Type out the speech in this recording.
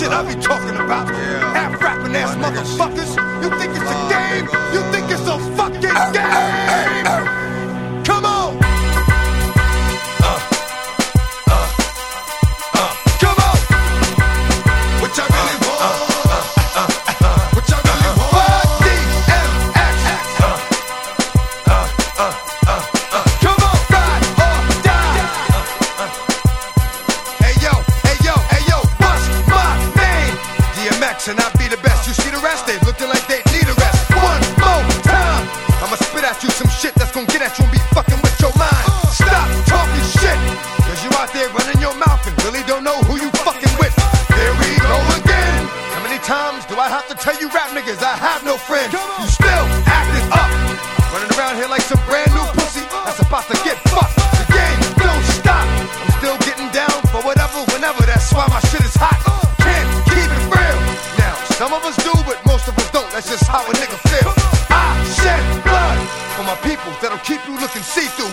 shit I be talking about. Half rapping ass motherfuckers. You think it's a game? You think it's a fucking game? Come on. Come on. What y'all really want? What y'all really want? DMX. Come on, ride or die. Hey yo, what's my name? DMX and I be the best. You see the rest? They looking like they need a rest. One more time, I'ma spit at you some shit that's gonna get at you and be fucking with your mind. Stop talking shit, cause you out there running your mouth and really don't know who you fucking with. Here we go again. How many times do I have to tell you rap niggas I have no friends? You still acting up, running around here like some brand new pussy that's about to get fucked. The game don't stop. I'm still getting down for whatever, whenever. That's why my shit is hot. Can't keep it real. Now, some of us do, but most of us don't. That's just how a nigga feel. I shed blood for my people that'll keep you looking see-through.